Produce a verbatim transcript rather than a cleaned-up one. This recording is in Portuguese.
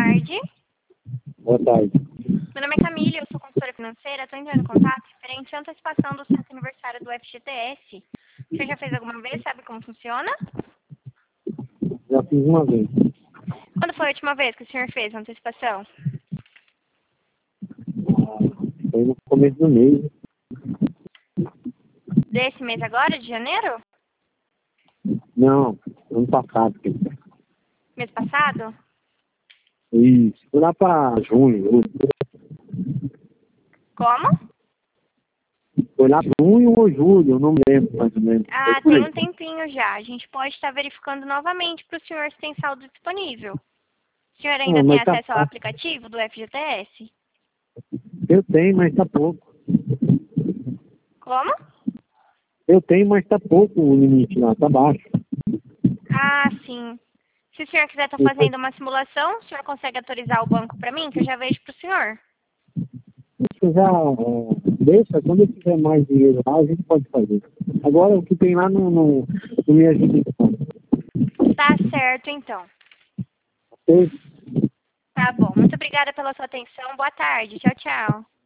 tarde. Boa tarde. Meu nome é Camila, eu sou consultora financeira. Estou entrando em contato referente à antecipação do centro aniversário do F G T S. O senhor já fez alguma vez? Sabe como funciona? Já fiz uma vez. Quando foi a última vez que o senhor fez a antecipação? Ah, foi no começo do mês. Desse mês agora, de janeiro? Não, ano passado. Mês passado? Isso. Foi lá pra junho. Como? Foi lá pra junho ou julho, eu não me lembro mais ou menos. Foi Ah, por tem aí. um tempinho já. A gente pode estar verificando novamente para o senhor se tem saldo disponível. O senhor ainda Não, tem mas tá, acesso ao tá. aplicativo do F G T S? Eu tenho, mas tá pouco. Como? Eu tenho, mas tá pouco o limite lá, tá baixo. Ah, sim. Se o senhor quiser estar fazendo uma simulação, o senhor consegue autorizar o banco para mim, que eu já vejo para o senhor. Você já é, deixa, quando eu tiver mais dinheiro lá, a gente pode fazer. Agora o que tem lá não, não, não me ajuda. Tá certo, então. Ok? Tá bom. Muito obrigada pela sua atenção. Boa tarde. Tchau, tchau.